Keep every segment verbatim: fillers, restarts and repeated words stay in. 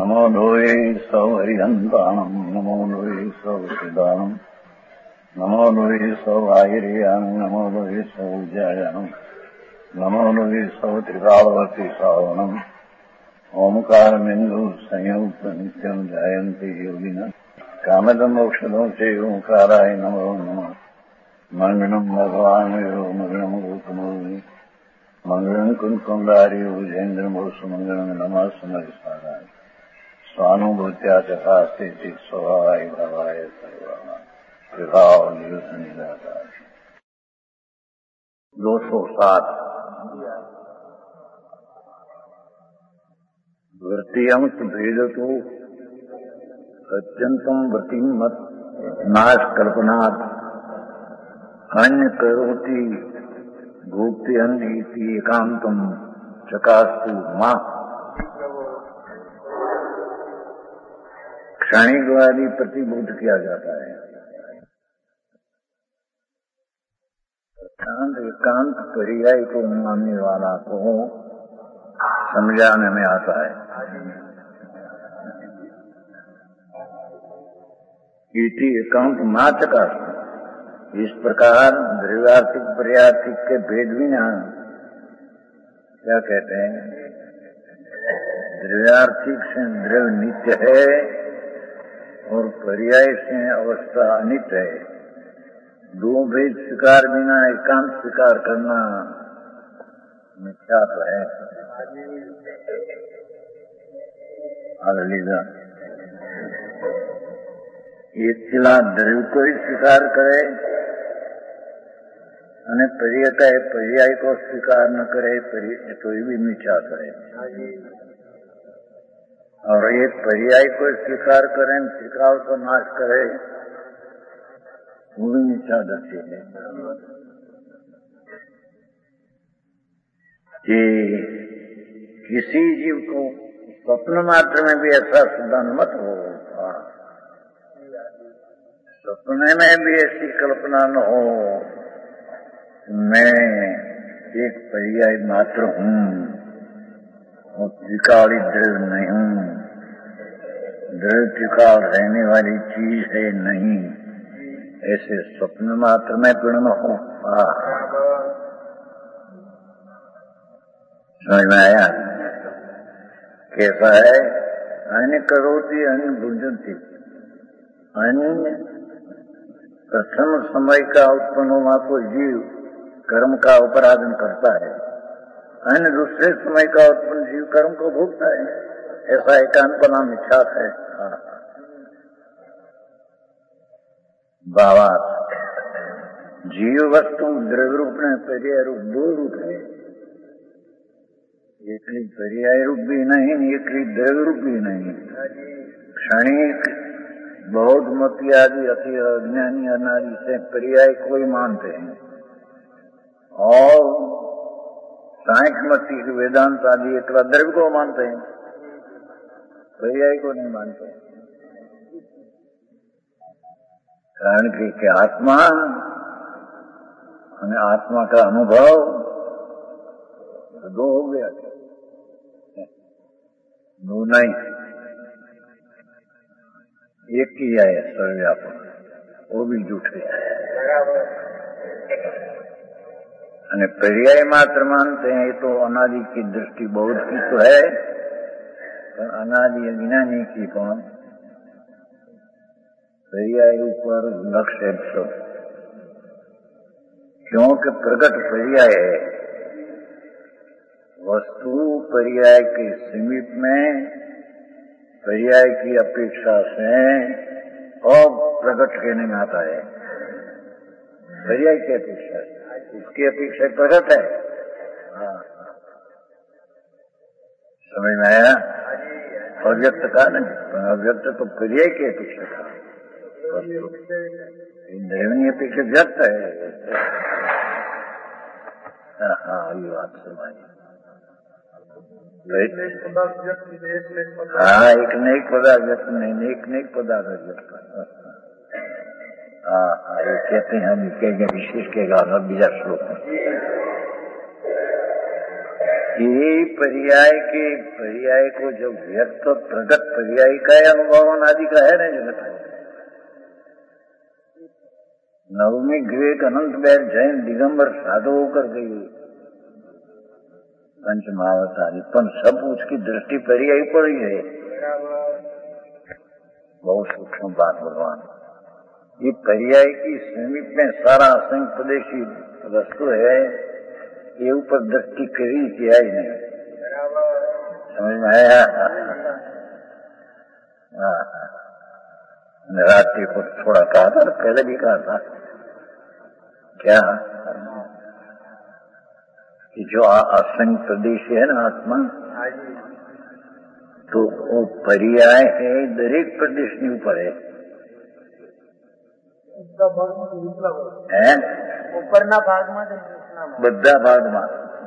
नमो लोये सौहरिहन्ताणम् नमो लोये सौहृदानम् नमो लोये सौभागिर्यानम् नमो लोये सौज्यायानम् नमो लोये सौत्रिकालवर्ति सावनम् ओंकारमिन्दु संयुक्त नित्यम् जायन्ति योगिनः कामदम् औषधम् च ओंकाराय नमो नमः मंगलम् भगवान् यो मंगलम् गौतमोऽमि मंगलम् कुन्कुण्डारि भुजेन्द्रमोऽस्तु मंगलम् नमः समरिसाराय स्वानुभूत्या चकास्ते स्वभावाय भावाय सर्वाणां विभावनिदाताय। दो सौ सात वृत्तियंश भेदतो अत्यंतम वृत्तिम मत नाश कल्पनात् अन्य करोति भोक्ति अन्य एकांतम चकास्तु मां। क्षणिकवादी प्रतिबोध किया जाता है। एकांत एकांत पर्याय को मानने वाला को समझाने में आता है। इति एकांत माचका इस प्रकार द्रव्यार्थिक पर्यार्थिक के भेद बिना क्या कहते हैं, द्रव्यार्थिक से द्रव्य नित्य है और पर्याय से अवस्था अनित्य है। दो भेद स्वीकार बिना एकांत स्वीकार करना मिथ्या तो है। हालेलुया। एक चिला द्रव्य को ही स्वीकार करे અને पर्याय पर्याय को स्वीकार न करे तो ये भी मिथ्या करे। और एक पर्याय को स्वीकार करें त्रिकाल को नाश करे वो भी मिथ्या दृष्टि है। कि किसी जीव को स्वप्न मात्र में भी ऐसा सिद्धांत मत हो, सपने में भी ऐसी कल्पना न हो मैं एक पर्याय मात्र हूँ और त्रिकाली द्रव्य नहीं हूँ, द्रव्य त्रिकाल रहने वाली चीज है नहीं, ऐसे स्वप्न मात्र में पूर्ण हो। समझ में आया? कैसा है? अन्य करोति अन्य भुंजती। अन्य प्रथम समय का उत्पन्न हुआ कोई जीव कर्म का अपराधन करता है, अन्य दूसरे समय का उत्पन्न जीव कर्म को भोगता है। ऐसा एकांत का नाम मिथ्या है। भावार्थ जीव वस्तु द्रव्य रूप में पर्याय रूप दो रूप है। एक ही पर्याय रूप भी नहीं, एक ही द्रव्य रूप भी नहीं। क्षणिक बौद्ध मती आदि अति अज्ञानी अनादि से पर्याय को ही मानते हैं और सांख्य मती वेदांत आदि एक द्रव्य को मानते हैं, पर्याय को नहीं मानते। कारण कि, कि आत्मा हमें आत्मा का अनुभव दो हो गया, दो नहीं एक किया है सर्वव्यापक, वो भी झूठ है। અને पर्याय मात्र मानते हैं तो अनादि की दृष्टि बहुत की तो है, पर अनादि अज्ञानी की कौन? पर्याय ऊपर लक्ष्य है सब, क्योंकि प्रकट पर्याय है। वस्तु पर्याय के समीप में पर्याय की अपेक्षा से और प्रकट कहने में आता है। पर्याय की अपेक्षा उसकी अपेक्षा प्रकट है। हाँ, समझ में आया? अव्यक्त का नहीं, अव्यक्त तो पर्याय की अपेक्षा था, द्रव्य अपेक्षा व्यक्त है। हाँ, ये बात समझ। हाँ, एक नई पदार्थ व्यक्त नहीं, एक नई पदार्थ व्यक्त। हाँ हाँ, ये कहते हैं हम कहेंगे विशेष के गाना बीजा श्लोक में ये पर्याय के पर्याय को जो व्यक्त प्रगट पर्याय का अनुभव आदि का है ना जगत है। नवमी विवेक अनंत बैल जैन दिगंबर साधु होकर गई पंचमहावतारी, पर सब उसकी दृष्टि पर्याय पर ही है। बहुत सूक्ष्म बात भगवान। ये पर्याय की समीप में सारा असंग प्रदेशी वस्तु है, ये ऊपर दृष्टि करी किया ही नहीं। समझ में आया? रात्रि को थोड़ा कहा था, पहले भी कहा था क्या कि जो असंग प्रदेश है ना आत्मा, तो वो पर्याय है दरेक प्रदेश के ऊपर है। ઉપરના ભાગમાં બધા ભાગમાં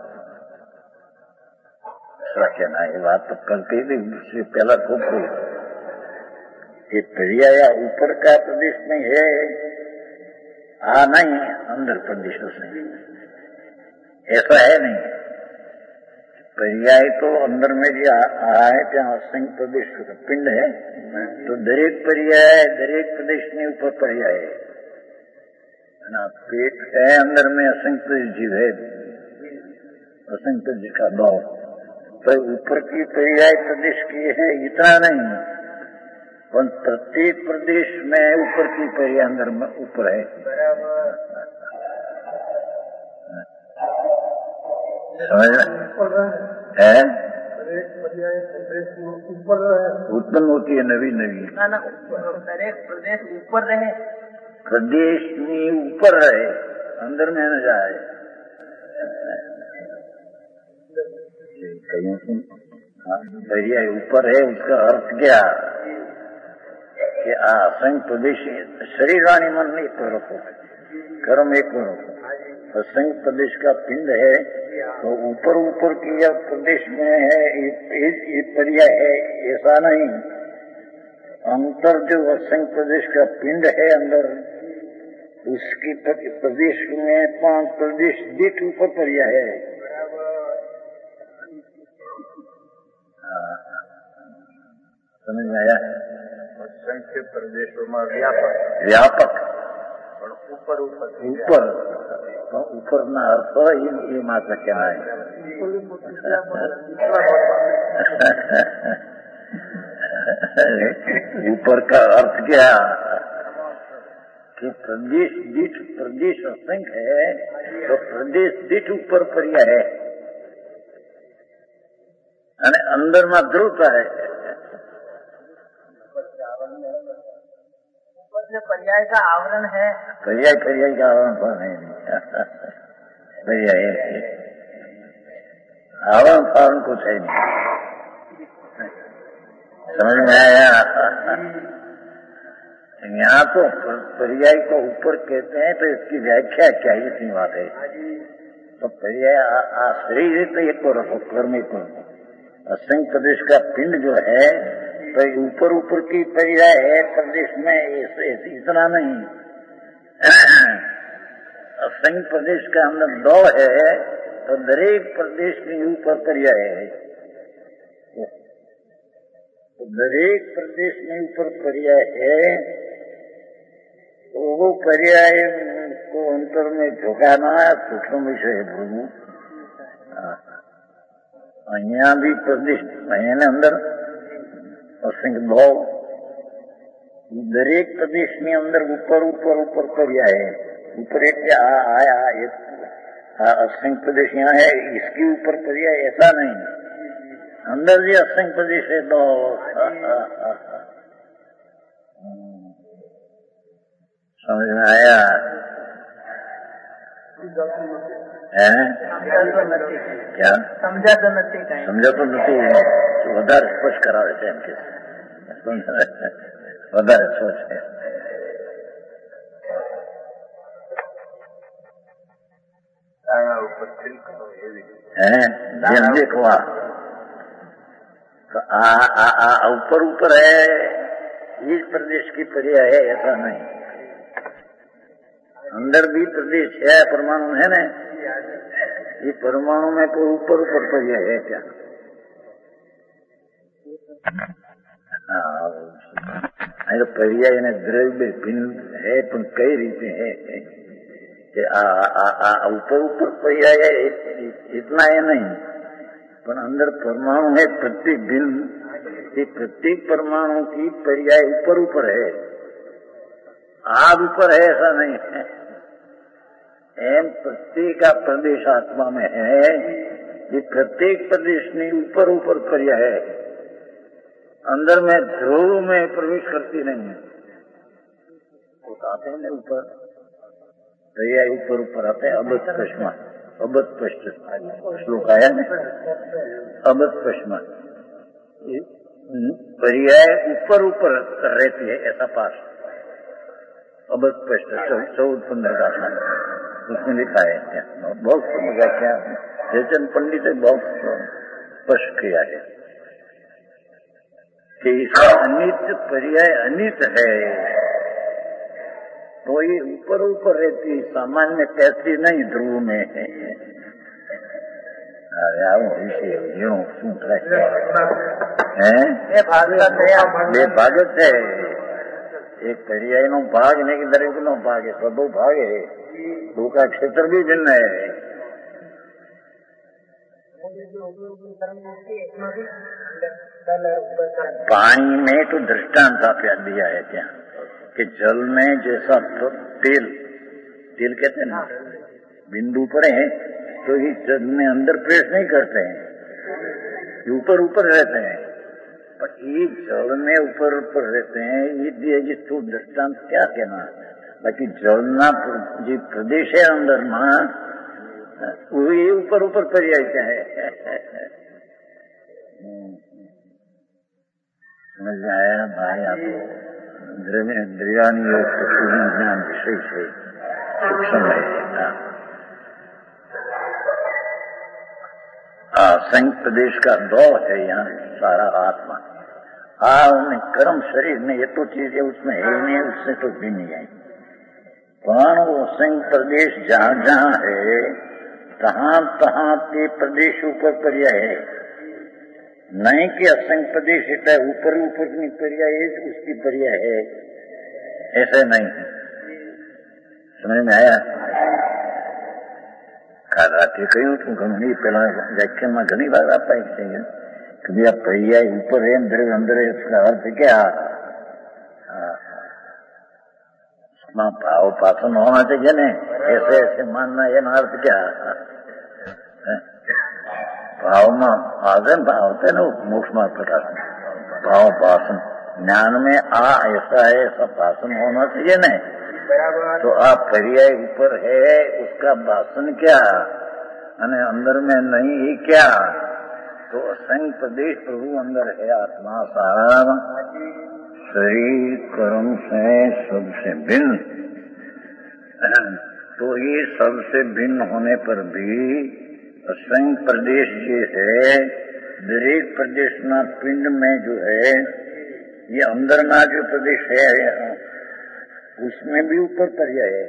ના એ વાત તો કલ કહી दी, उससे पहला खूब कोई ये पर्याय ऊपर का प्रदेश में है, आ नहीं अंदर प्रदेशों से, ऐसा है नहीं। पर्याय तो अंदर में जो आ है ત્યાં असंग प्रदेश पिंड है, तो दरेक पर्याय दरेक प्रदेश में ऊपर पर्याय है ना। पेट है अंदर में असंख्य जीव है, असंख्य जी का भाव, तो ऊपर की पर्याय प्रदेश की है इतना नहीं, पर प्रत्येक प्रदेश में ऊपर की पर्याय अंदर में ऊपर है। समझ है? उत्पन्न होती है नवी नवी, દરેક પ્રદેશ ઉપર રહે, प्रदेश में ऊपर रहे, अंदर में न जाए। कहीं से पर्याय ऊपर है, उसका अर्थ क्या कि असंग प्रदेश शरीर वाणी मन में एक रखो, कर्म एक रखो। असंग प्रदेश का पिंड है, तो ऊपर ऊपर की या प्रदेश में है ये पर्याय है, ऐसा नहीं। अंतर जो असंग प्रदेश का पिंड है अंदर, उसकी प्रदेश में पांच प्रदेश दीठ ऊपर पर्याय है। समझ में आया? असंख्य प्रदेशों में व्यापक व्यापक ऊपर ऊपर ऊपर ऊपर ना अर्थ ये मात्र क्या है। ऊपर का अर्थ क्या कि प्रदेश दीठ प्रदेश असंख्य है, तो प्रदेश दीठ ऊपर पर्याय है, અને અંદર માં ધ્રુવતા है। पर्याय का आवरण है, पर्याय पर्याय का आवरण पर नहीं, पर्याय आवरण फावरण कुछ है नहीं। समझ में आया? यहाँ तो पर्याय को ऊपर कहते हैं, तो इसकी व्याख्या क्या है, इतनी बात है। तो पर्याय शरीर तो एक को रखो, कर्म एक को रखो। असंग प्रदेश का पिंड जो है, तो ऊपर ऊपर की पर्याय है, प्रदेश में इतना नहीं। असंग प्रदेश का अंदर दो है, तो दरेक प्रदेश के ऊपर पर्याय है, तो दरेक प्रदेश में ऊपर पर्याय है, तो वो पर्याय को अंतर में झोंकाना सूक्ष्म विषय है प्रभु। અહીંયા भी प्रदेश અહીંયા અંદર असंख्य भाव, दरेक प्रदेश में अंदर ऊपर ऊपर ऊपर पर्याय है। ऊपर एक आया एक असंख्य प्रदेश यहाँ है, इसके ऊपर पर्याय ऐसा नहीं। अंदर भी असंख्य प्रदेश है दो। समझ में आया? क्या समझा तो नहीं, समझा तो नहीं, વધારે સ્પષ્ટ કરાવે છે એમ કે વધારે સ્પષ્ટ છે। જેમ દેખવા तो आ ऊपर ऊपर है, इस प्रदेश की पर्याय है, ऐसा नहीं। अंदर भी प्रदेश है, परमाणु है ना, ये परमाणु में तो ऊपर ऊपर पर्याय है क्या? हाँ, तो पर्याय ने द्रव्य भिन्न है, पण कई रीते है कि ऊपर ऊपर पर्याय है इतना है नहीं, पर अंदर परमाणु है प्रत्येक भिन्न, प्रत्येक परमाणु की पर्याय ऊपर ऊपर है, आग ऊपर है ऐसा नहीं है। एम प्रत्येक का प्रदेश आत्मा में है, ये प्रत्येक प्रदेश ने ऊपर ऊपर पर्याय है, अंदर में ध्रुव में प्रवेश करती नहीं है। आते हैं ऊपर पर्याय ऊपर ऊपर आते हैं। अबत पश्मा, अबत पश्च श्लोक आया ना, अबत पश्मा पर्याय ऊपर ऊपर रहती है ऐसा पास। अबत पश्च चौदह पंद्रह का उसमें लिखा है, बहुत व्याख्या जयचंद पंडित ने बहुत स्पष्ट किया है कि इसका अनित पर्याय अनित है, तो ये ऊपर ऊपर रहती, सामान्य कैसी नहीं ध्रुव में है। अरे आओ इसे यूं શું થાય હે એ ભાગત है, બે ભાગ છે, એક पर्यायનો ભાગ ને કે દરેકનો ભાગ है, सब भाग है, दो का क्षेत्र भी भिन्न है। पानी में तो दृष्टांत आप्या दिया है क्या कि जल में जैसा तो तेल तेल कहते हैं ना, बिंदु पर है तो ये जल में अंदर प्रवेश नहीं करते हैं, ऊपर ऊपर रहते हैं, पर ये जल में ऊपर ऊपर रहते हैं, ये जिसको दृष्टांत क्या कहना। बाकी जलना जो प्रदेश है अंदर में वो ये ऊपर ऊपर पर्याय क्या है, समझ में आया भाई? आपको द्रव्यानी योग ज्ञान विषय से सूक्ष्म है। संयुक्त प्रदेश का दौर है यहाँ सारा आत्मा। हाँ, उन्हें कर्म शरीर में ये तो चीज है, उसमें है नहीं, उससे तो भी नहीं है, पर वो संयुक्त प्रदेश जहाँ जहाँ है तहाँ तहाँ के प्रदेश ऊपर पर्याय है, नहीं कि असंख्य प्रदेश है ऊपर ऊपर की पर्याय है उसकी पर्याय है, ऐसे नहीं। समझ में आया? काल रात्रि कहूं तू घणी पहला व्याख्यान में घनी बार आप कि भैया पर्याय ऊपर है अंदर अंदर है, उसका अर्थ क्या? भाव पासन होना चाहिए न, ऐसे ऐसे मानना है ना, अर्थ क्या? भाव में आगे होते ना मोक्ष मार्ग प्रकाश में भाव पासन ज्ञान में आ ऐसा है, ऐसा पासन होना चाहिए न। तो आप पर्याय ऊपर है उसका भाषण क्या, अने अंदर में नहीं ही क्या? तो असंख्य प्रदेश प्रभु अंदर है, आत्मा सारा शरीर कर्म से सबसे भिन्न। तो ये सबसे भिन्न होने पर भी असंख्य प्रदेश जो है, दरेक प्रदेश ना पिंड में जो है, ये अंदर ना जो प्रदेश है उसमें भी ऊपर पर्याय है।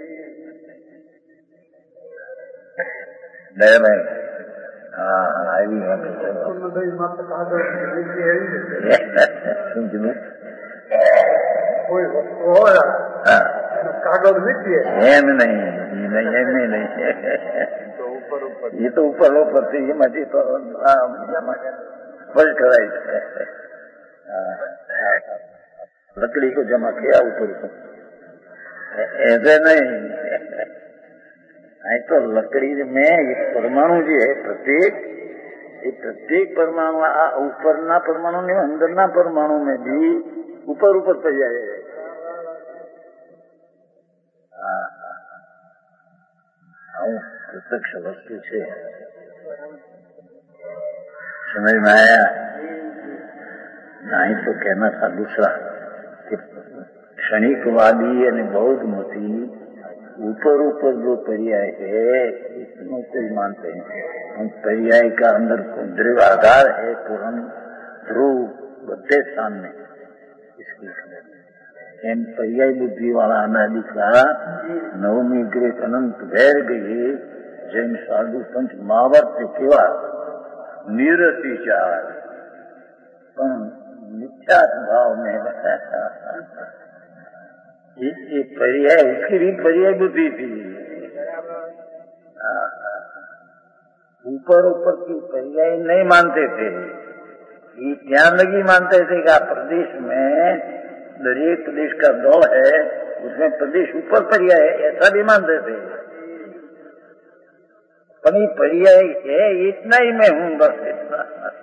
हाँ, आई कागज नीचे एम नहीं नहीं एम नहीं, ये तो ऊपर ऊपर थी, ये मजी तो स्पष्ट कराई लकड़ी को जमा किया ऊपर ऊपर, ऐसे नहीं। तो लकड़ी में एक परमाणु जो है प्रत्येक, ये प्रत्येक परमाणु ऊपर ना परमाणु नहीं, अंदर ना परमाणु में भी ऊपर ऊपर पर्याय है। प्रत्यक्ष वस्तु से समझ में आया? नहीं तो कहना था दूसरा कि क्षणिकवादी यानी बौद्ध मती ऊपर ऊपर जो पर्याय है इसमें कोई मानते हैं, हम पर्याय का अंदर द्रव्य आधार है तो हम ध्रुव बद्धे सामने इसकी एम पर्याय बुद्धि वाला अनादि का नवमी ग्रेक अनंत भैर गई જૈન સાધુ સંત મહાવર્ત કેવા નિરતિચાર પણ मिथ्यात भाव में ये पर्याय, इसकी भी पर्याय बुद्धि थी। ऊपर ऊपर की पर्याय नहीं मानते थे, ये ध्यान लगी मानते थे कि प्रदेश में दरेक प्रदेश का दो है, उसमें प्रदेश ऊपर पर्याय है, ऐसा भी मानते थे। पर ये पर्याय है, इतना ही मैं हूँ, बस इतना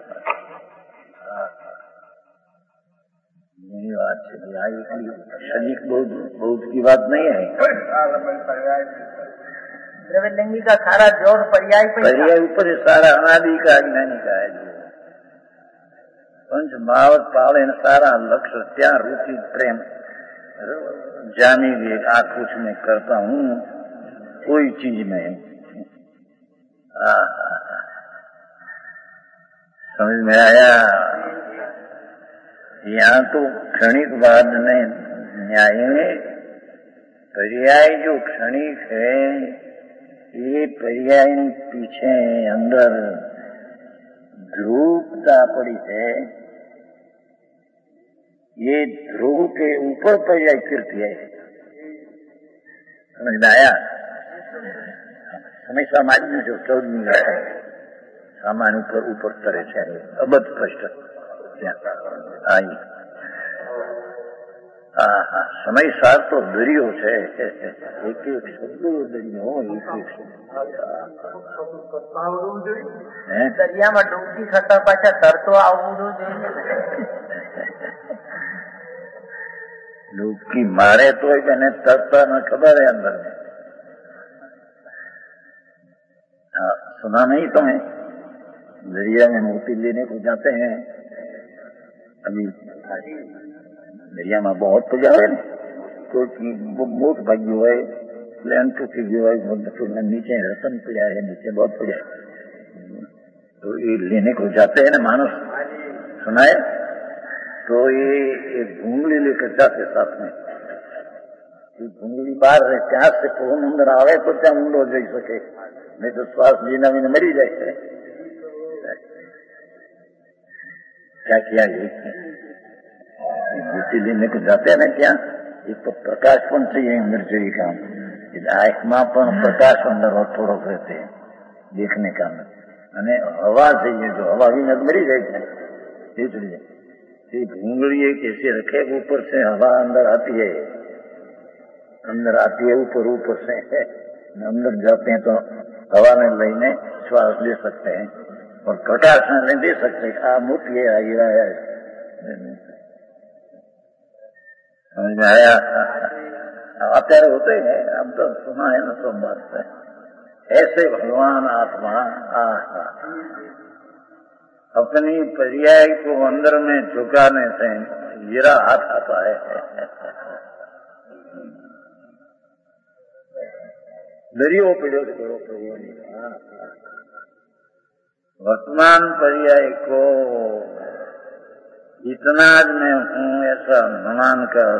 यही बात है। शनिक बहुत बहुत की बात नहीं है। द्रव्यलिंगी का सारा जोर पर्याय पे पर्याय ऊपर सारा अनादि का अज्ञानी का है। जो पंच महावत पावे न सारा लक्ष्य त्या रुचि प्रेम जानी भी आ कुछ मैं करता हूँ कोई चीज में। समझ में आया? यहाँ तो क्षणिक बाद में न्याय पर्याय जो क्षणिक है, ये पर्याय पीछे अंदर ध्रुवता पड़ी है। ये ध्रुव के ऊपर पर्याय कीर्ति है। समझ में आया? समय समाज में जो चौदह है सामान ऊपर ऊपर करे છે અબધ સ્પષ્ટ आई हाँ हाँ समय सार तो दरियो है, एक एक शब्द दरियो एक एक દરિયામાં ડૂબકી થતા પાછા તરતો આવવું જોઈએ। डूबकी मारे तो मैंने तरता न खबर है अंदर में। हाँ सुना नहीं तुम्हें? दरिया में मोती लेने को जाते हैं, अभी दरिया में बहुत तो जाए ना, कोई मोट भाग्य हुआ है, प्लेन टूटी हुआ है, नीचे रतन पड़ा है, नीचे बहुत पड़ा है, तो ये लेने को जाते हैं ना मानुष, सुनाए तो ये एक भूंगली लेकर जाते साथ में। भूंगली बाहर है, क्या से फोन अंदर आवे तो क्या ऊंडो जई सके, नहीं तो श्वास जीना भी मरी जाए। क्या किया ये बूटी लेने को जाते हैं ना, क्या एक तो प्रकाश पण चाहिए अंदर चाहिए काम, आंखमा पण प्रकाश अंदर और थोड़ो रहते हैं देखने का, અને हवा चाहिए, जो हवा भी न मरी जाए। इसलिए भूंगली कैसे रखे, ऊपर से हवा अंदर आती है, अंदर आती है ऊपर ऊपर से अंदर जाते हैं तो हवा में लेने श्वास ले सकते हैं और प्रकाश में नहीं दे सकते। आ मोटी है हीरा है, समझ में आया? અત્યારે होते हैं, अब तो सुना है ना सब बात है। ऐसे भगवान आत्मा अपनी पर्याय को अंदर में झुकाने से हीरा हाथ आता है। दरियो पड़ो करो प्रभु वर्तमान पर्याय को इतना ज मैं हूँ ऐसा न मानकर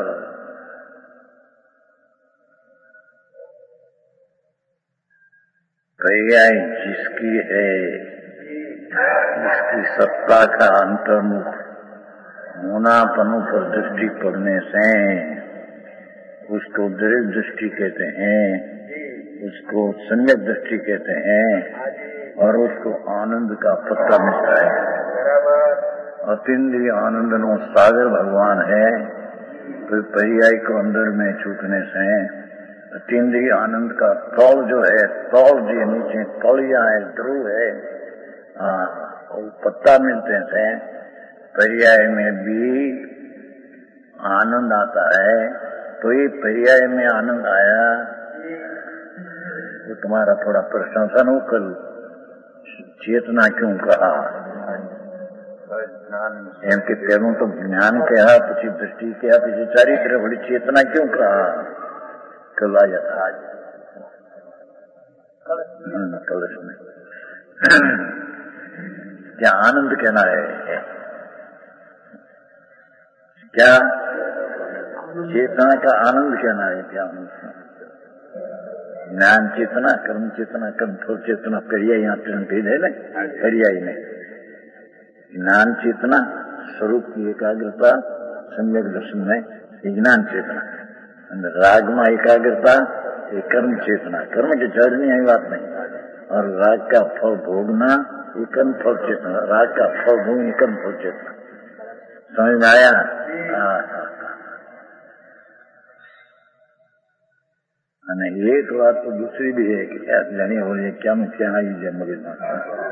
पर्याय जिसकी है, इसकी सत्ता का अंतर्मुख होनापनों पर दृष्टि पड़ने से उसको दृढ़ दृष्टि कहते हैं, उसको सम्यक दृष्टि कहते हैं, और उसको आनंद का पत्ता मिलता है। अतीन्द्रिय आनंद नो सागर भगवान है। तो पर्याय को अंदर में छूटने से अतीन्द्रिय आनंद का तौल जो है, तौल जो नीचे तौलिया है, ध्रुव है, वो पत्ता मिलते हैं। पर्याय में भी आनंद आता है। तो ये पर्याय में आनंद आया, वो तुम्हारा थोड़ा प्रशंसा न करूं, चेतना क्यों कहा? एम के पहलू तो ज्ञान कहा, पीछे दृष्टि कहा, पीछे चारित्र, बड़ी चेतना क्यों कहा? कल आया था आज कलश में क्या आनंद कहना है? क्या चेतना का आनंद कहना है? क्या ज्ञान चेतना, कर्म चेतना, कर्मफल चेतना, पर्याय यहाँ टर्न भेद है ना, पर्याय में ज्ञान चेतना, स्वरूप की एकाग्रता, सम्यक दर्शन में ज्ञान चेतना, राग में एकाग्रता, ये कर्म चेतना, कर्म के जड़नी आई बात नहीं, और राग का फल भोगना ये कर्म फल चेतना, राग का फल भोग ये कर्म फल चेतना। समझ में आया? हाँ हाँ। અને એક વાત તો दूसरी भी है कि क्या जानी हो रही है, क्या में क्या आई है मगज में।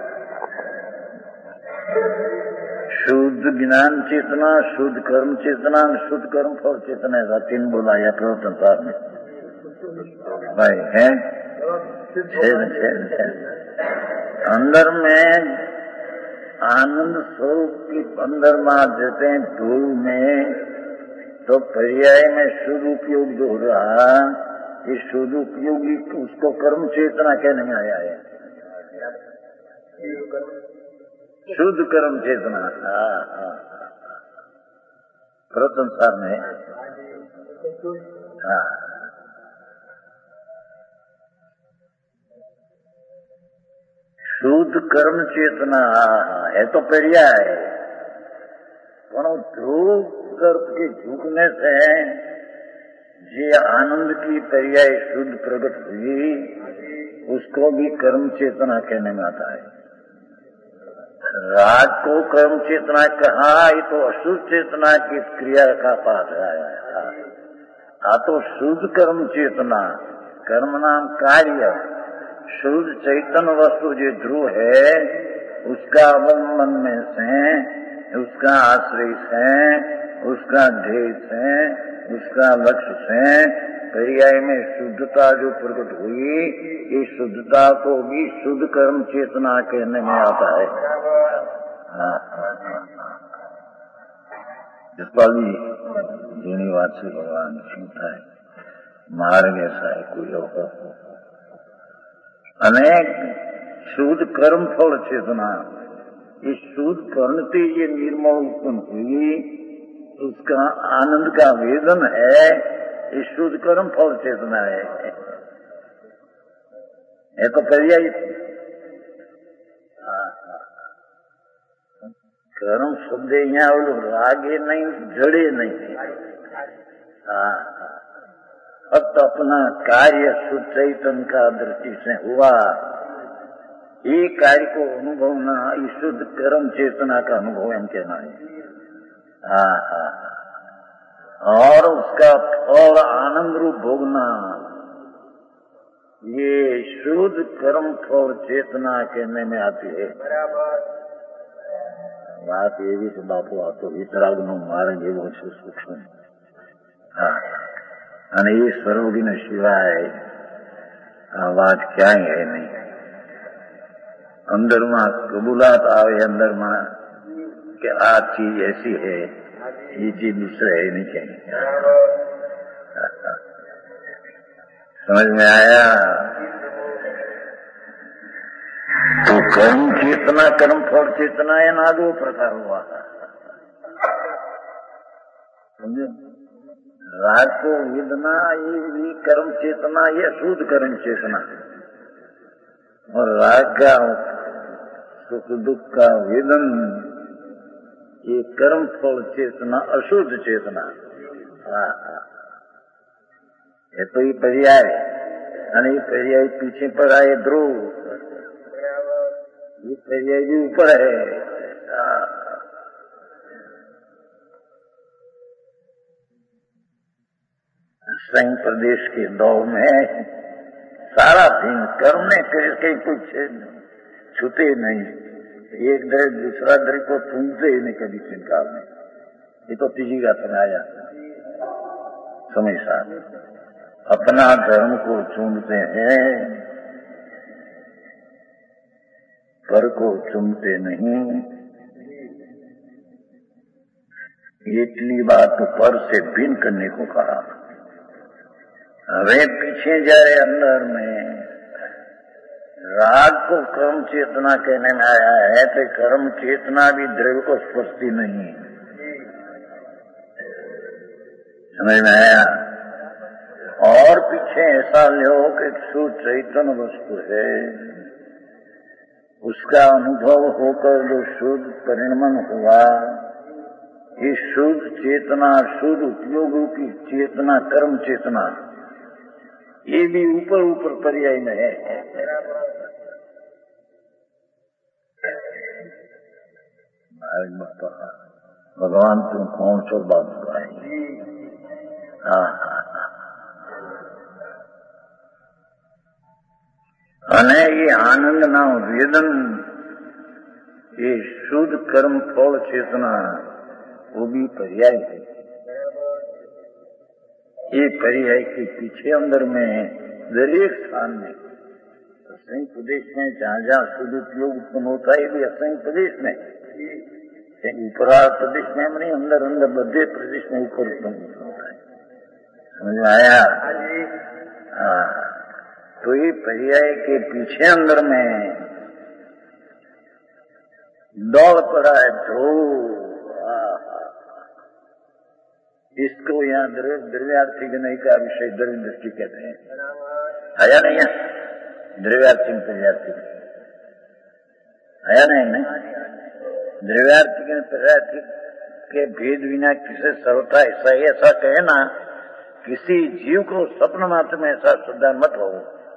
शुद्ध ज्ञान चेतना, शुद्ध कर्म चेतना, शुद्ध कर्म फल चेतना, ऐसा तीन बोला या प्रवर्तन सार में भाई है। छेद छेद छेद अंदर में आनंद स्वरूप की अंदर मार देते हैं धूल में, तो पर्याय में शुद्ध उपयोग जो हो रहा, ये शुद्ध उपयोगी उसको कर्म चेतना कहने में आया है। शुद्ध कर्म चेतना, हाँ हाँ प्रथम सार में, हाँ शुद्ध कर्म चेतना है तो पर्याय है, ध्रुव गर्भ के झुकने से ये आनंद की पर्याय शुद्ध प्रकट हुई, उसको भी कर्म चेतना कहने में आता है। राग को कर्म चेतना कहा, ये तो अशुद्ध चेतना की क्रिया का पाठ आया। आ तो शुद्ध कर्म चेतना, कर्म नाम कार्य, शुद्ध चैतन्य वस्तु जो ध्रुव है, उसका अवलंबन में से, उसका आश्रय से, उसका ध्येय से, उसका लक्ष्य से पर्याय में शुद्धता जो प्रकट हुई, ये शुद्धता को भी शुद्ध कर्म चेतना कहने में आता है। हाँ जसपाली जीनीवाद से भगवान सुनता है, मार्ग ऐसा है कोई होगा अनेक शुद्ध कर्म फल चेतना, ये शुद्ध कर्णती ये निर्मल उत्पन्न हुई, उसका आनंद का वेदन है, ये शुद्ध कर्म फल चेतना है। ये तो पर्याय कर्म शब्द यहाँ रागे नहीं, जड़े नहीं, हाँ अब तो अपना कार्य शुद्ध चैतन्य का दृष्टि से हुआ, ये कार्य को अनुभवना, ये शुद्ध कर्म चेतना का अनुभव हम कहना है। हाँ हाँ और उसका फल आनंद रूप भोगना, ये शुद्ध कर्म फल चेतना कहने में आती है। बात ये भी से बापू आ तो वितराग नो मार्ग एवं सूक्ष्म, हाँ અને એ સરોગીને સિવાય આ વાત ક્યાંય है नहीं। अंदर में कबूलात आवे अंदर में कि आ चीज ऐसी है, ये चीज दूसरे है नहीं चाहिए। समझ में आया? तो कर्म चेतना, कर्म फल चेतना है ना, दो प्रकार हुआ। समझे? राग को वेदना ये भी कर्म चेतना, ये शुद्ध कर्म चेतना, और राग का सुख दुख का वेदन ये कर्म फल चेतना, अशुद्ध चेतना। हाँ हाँ ये तो ये पर्याय, ये पर्याय पीछे पर आए ध्रुव, ये पर्याय भी ऊपर है। हाँ संघ प्रदेश के दौर में सारा दिन कर्म ने कहीं कुछ छूते नहीं, एक दर दूसरा दर को चुनते ही नहीं कभी चिंकाल में। ये तो तीजी का सुनाया समय साथ अपना धर्म को चुनते हैं, पर को चुनते नहीं। इतनी बात तो पर से भिन्न करने को कहा। वे पीछे जा रहे अंदर में राग को कर्म चेतना कहने में आया है, तो कर्म चेतना भी द्रव्य को स्पर्शती नहीं है। समझ में आया? और पीछे ऐसा लो कि शुद्ध चैतन्य वस्तु है, उसका अनुभव होकर जो शुद्ध परिणमन हुआ, ये शुद्ध चेतना, शुद्ध उपयोग की चेतना, कर्म चेतना, ये भी ऊपर ऊपर पर्याय में है। भगवान तुम कौन સો बात बताएंगे? हाँ हाँ हाँ। અને એ આનંદના વેદન, ये शुद्ध कर्म फल चेतना, वो भी पर्याय है। ये पर्याय के पीछे अंदर में दरेक स्थान में, असंख्य प्रदेश में जहाँ जहाँ शुद्ध उपयोग उत्पन्न होता है, भी असंख्य प्रदेश में, ऊपरा प्रदेश में नहीं, अंदर अंदर बधे प्रदेश में ऊपर उत्पन्न होता है। समझ में आया? हाँ। तो ये पर्याय के पीछे अंदर में दौड़ पड़ा है ध्रुव, इसको यहाँ द्रव्यार्थी नहीं का विषय द्रव्य दृष्टि कहते हैं। आया नहीं है द्रव्यार्थी पर्यार्थी, आया नहीं नहीं द्रव्यार्थी के पर्यार्थी के भेद बिना किसे सरता ऐसा ही ऐसा कहे ना, किसी जीव को स्वप्न मात्र में ऐसा श्रद्धा मत हो,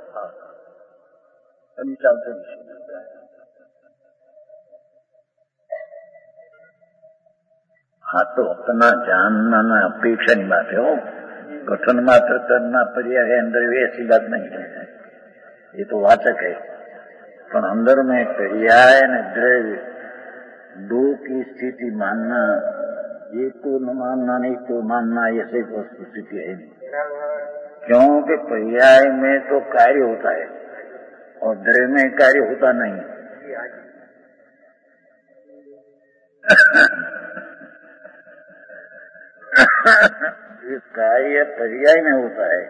अभी चलते विषय। हाँ, तो अपना जानना ना अपेक्षा नहीं बात है, हो गठन मात्र करना पर्याय है, अंदर भी ऐसी बात नहीं है, ये तो वाचक है। पर अंदर में पर्याय न द्रव्य दो की स्थिति मानना, एक को न मानना नहीं को मानना, ऐसे वस्तु स्थिति है नहीं। क्योंकि पर्याय में तो कार्य होता है और द्रव्य में कार्य होता नहीं। ये कार्य पर्याय में होता है।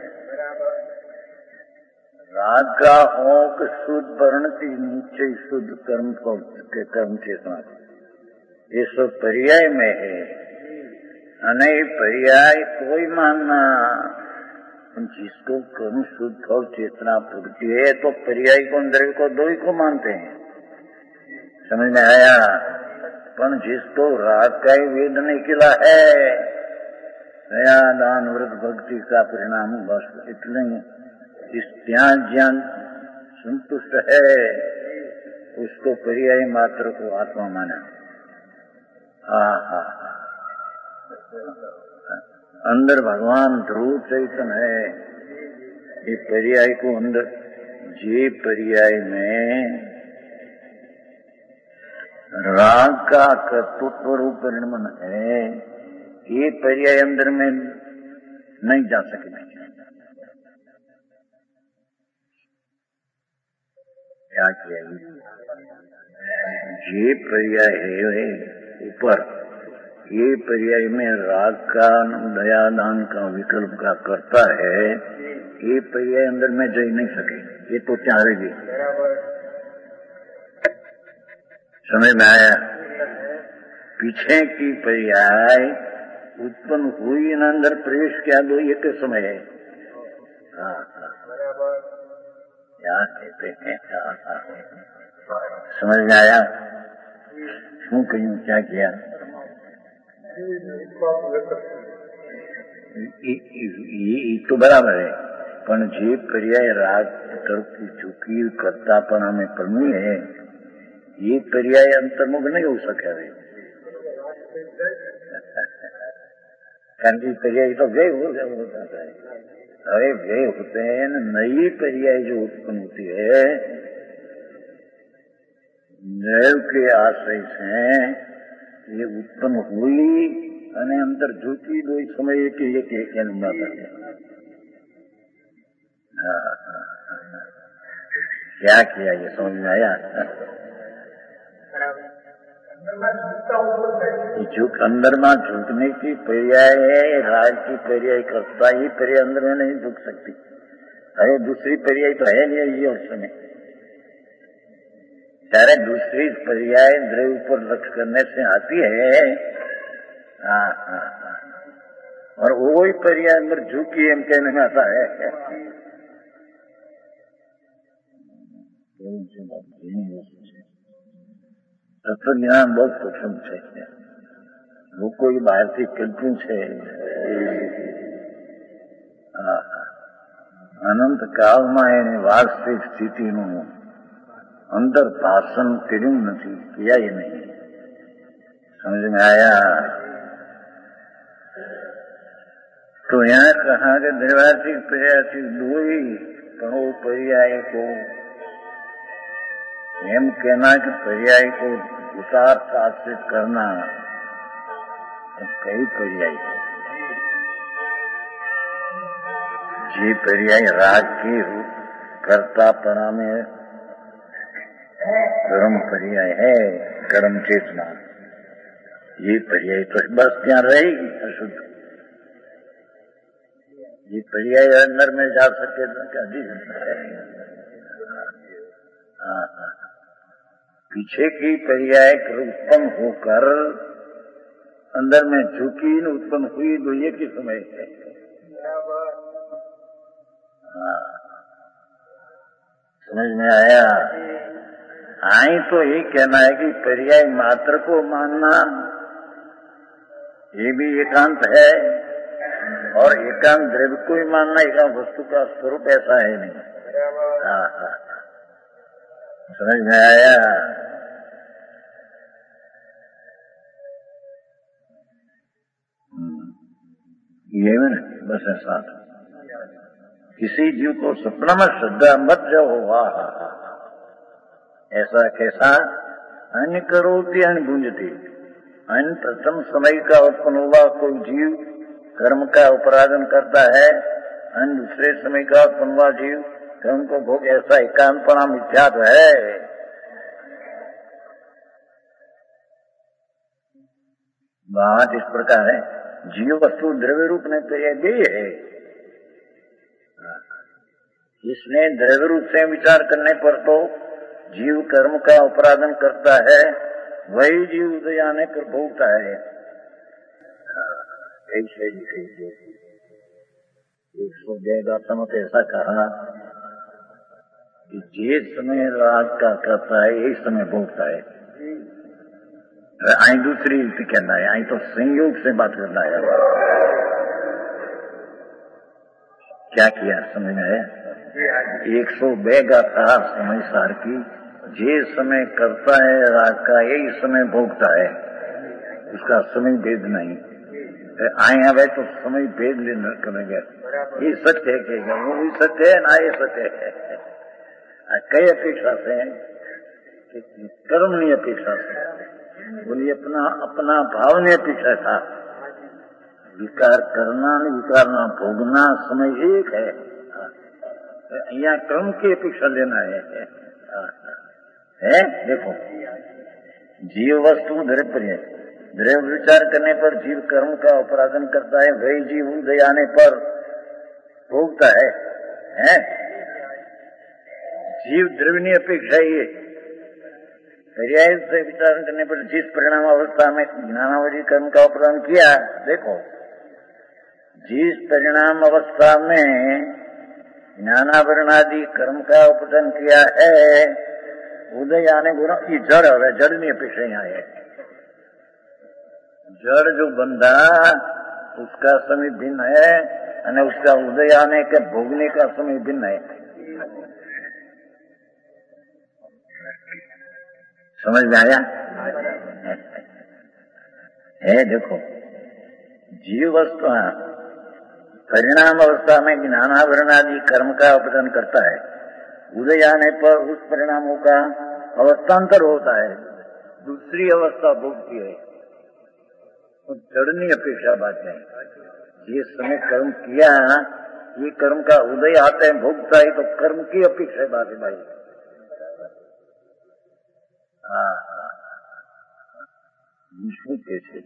राग का हो कि शुद्ध वर्णति नीचे शुद्ध कर्म को के कर्म चेतना, ये सब पर्याय में है। अने पर्याय कोई मानना, जिसको कर्म शुद्ध और चेतना पूर्ति है, तो पर्याय को द्रव्य को दो ही को मानते हैं। समझ में आया? पर जिसको राग का ही वेद निकला है, दया दान व्रत भक्ति का परिणाम बस इतने इस ज्ञान ज्ञान संतुष्ट है, उसको पर्याय मात्र को आत्मा माना। हाँ हाँ हाँ, अंदर भगवान ध्रुव चैतन्य है। ये पर्याय को अंदर जे पर्याय में राग का कर्तृत्व रूप परिणमन है, ये पर्याय अंदर में नहीं जा सके। क्या किया? ये पर्याय है ऊपर, ये पर्याय में राग का दया दान का विकल्प का करता है, ये पर्याय अंदर में जा नहीं सके, ये तो चाहेगी। समझ में आया? पीछे की पर्याय उत्पन्न हुई न अंदर प्रवेश किया, दो एक समय है। हाँ हाँ, क्या कहते हैं? हाँ हाँ, समझ में आया? શું કહ્યું? क्या किया? ये तो बराबर है, પણ જે पर्याय राग तरफ झुकी करता पण हमें परमी है, ये पर्याय अंतर्मुख नहीं हो सके। कारण की पर्याय तो व्यय हो जाता है। अरे व्यय होते हैं, नई पर्याय जो उत्पन्न होती है नैव के आश्रय से ये उत्पन्न हुई અને अंदर झुकी दो समय एक एक एक अनुवाद है। क्या किया? ये समझ में आया? झुक अंदर में झुकने की पर्याय है, राग की पर्याय करता ही पर्याय अंदर में नहीं झुक सकती। अरे दूसरी पर्याय तो है नहीं ये उस समय, ત્યારે दूसरी पर्याय द्रव्य पर लक्ष्य करने से आती है। हाँ हाँ हाँ, और वो ही पर्याय मृत्यु की एम कहने में आता है। तत्व ज्ञान बहुत सूक्ष्म છે, वो कोई બહારથી કલ્પ્યું છે। અનંત કાળમાં એને વાસ્તવિક સ્થિતિનું અંદર ભાષણ કર્યું નથી, किया ही नहीं। समझ में आया? तो यहाँ कहा कि द्वैवार्थिक पर्यायिक दो ही कहो पर्याय को एम कहना कि पर्याय को उतार्थ आश्रित करना, तो कई पर्याय जी पर्याय राग की कर्तापना में कर्म पर्याय है, कर्म चेतना, ये पर्याय तो बस ત્યાં रहेगी अशुद्ध। ये पर्याय अंदर में जा सके तो क्या जी पीछे की पर्याय उत्पन्न होकर अंदर में झुकी न उत्पन्न हुई तो ये किस समय है? समझ में आया? आई तो ये कहना है कि पर्याय मात्र को मानना ये भी एकांत है, और एकांत द्रव्य को ही मानना एकांत वस्तु का स्वरूप ऐसा है नहीं। हाँ हाँ, समझ में आया? ये में बस ऐसा किसी जीव को सपना में श्रद्धा मत जो हुआ, ऐसा कैसा अन्य करोति अन्य गुंजती। अन्य प्रथम समय का उत्पन्न हुआ कोई जीव कर्म का अपराधन करता है, अन्य दूसरे समय का उत्पन्न हुआ जीव कर्म को भोग, ऐसा एकांतपना मिथ्यात्व है। बात इस प्रकार है, जीव वस्तु द्रव्य रूप में तो यह भी है, इसने द्रव्य रूप से विचार करने पर तो जीव कर्म का अपराधन करता है, वही जीव उदय आने पर भोगता है। ऐसे एक सौ वेदांत मत ऐसा कहा कि जिस समय राग का करता है यही समय भोगता है। आई दूसरी रीति कहना है, आई तो संयोग से बात करना है। क्या किया समझ में आया? एक सौ बे गाथा समय सार की, जे समय करता है राग का यही समय भोगता है, उसका समय भेद नहीं। आए हवे तो समय भेद लेना करेंगे, ये सत्य है कहेगा, वो भी सत्य है ना, ये सत्य है। कई अपेक्षा से कर्म नहीं अपेक्षा से बोलिए, अपना अपना भाव ने अपेक्षा था। विकार करना नहीं विकारना भोगना समय एक है, यहाँ कर्म की अपेक्षा लेना है, है? देखो जीव वस्तु द्रव्य है, द्रव्य विचार करने पर जीव कर्म का अपराधन करता है, वही जीव उदय आने पर भोगता है, है? जीव द्रव्य अपेक्षा ये पर्याय से विचार करने पर जिस परिणाम अवस्था में ज्ञानावधि कर्म का अपराधन किया, देखो जिस परिणाम अवस्था में ज्ञानावरणादि कर्म का उपदन किया है, उदय आने गुना की जड़ है, जड़ नहीं अपेक्षा यहाँ है। जड़ जो बंधा उसका समय भिन्न है, और उसका उदय आने के भोगने का समय भिन्न है। समझ में आया? है देखो जीव वस्तु परिणाम अवस्था में ज्ञानावरण आदि कर्म का उपदन करता है, उदय आने पर उस परिणामों का अवस्थांतर होता है, दूसरी अवस्था भोगती है। तो जड़नी अपेक्षा बात है, ये समय कर्म किया, ये कर्म का उदय आता है भोगता है, तो कर्म की अपेक्षा बात है भाई। हाँ कैसे